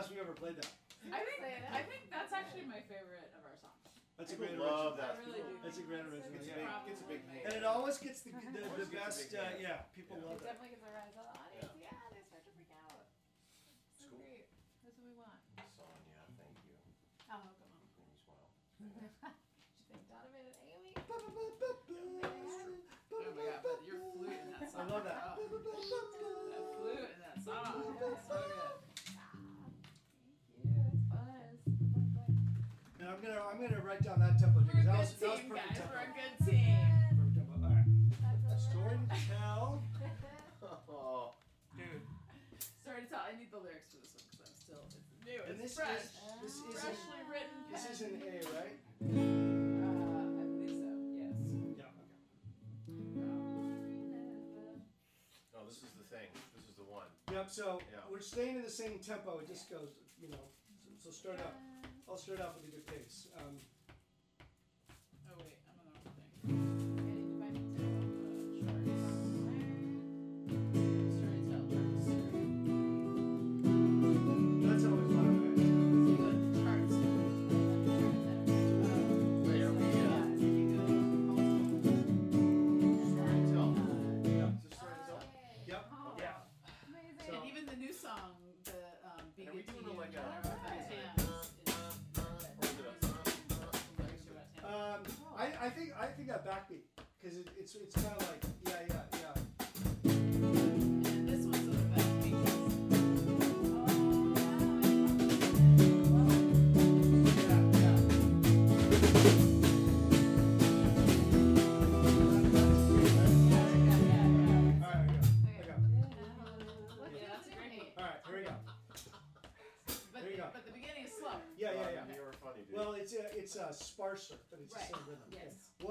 last we ever played that? I think that's actually my favorite of our songs. That's a People great love original. that. I really do. That's a great original. It's a Yeah. big, it's a big hit. And it always gets the Always best. gets a big hit. Yeah, people Yeah. love It that. definitely gets a rise of the audience. Yeah, they start to freak out. It's That's cool. great. That's what we want. Sonia, thank you. Oh, come on. Made me smile. You think Donovan and Amy? Yeah, that's true. Oh my god, but your flute in that I song. love that. Oh, that flute in that song. It's so good. Thank you. It's fun. It's fun. And I'm gonna write down that tempo We're a because that good was team, perfect guys. tempo. We're a good team. Perfect tempo. All right. That's A story alright. to tell. Oh, Dude. Sorry to tell, I need the lyrics for this one because I'm still, it's new, And it's this fresh. this isn't Freshly written pen. this is an A, right? I believe so, yes. Yeah. no, this is the thing. This is the one. Yep. So Yeah. we're staying in the same tempo. It just goes, you know. So start out. I'll start out with a good pace. Oh wait, I'm on the wrong thing. Storytell charts. That's always fun, right? So you go to the charts. Wait, are we, Storytell. Yeah. Is this Storytell? Yep. Yeah. And So- even the new song, the Be And are we Good to doing You, like a- whatever that is, I think that backbeat because it's kind of like yeah. and this one's a best because All right, here we go. But, There you go. but the beginning is slow. Yeah. You were funny, dude. Well, it's sparser, but it's Right. the same rhythm. Yes. Okay.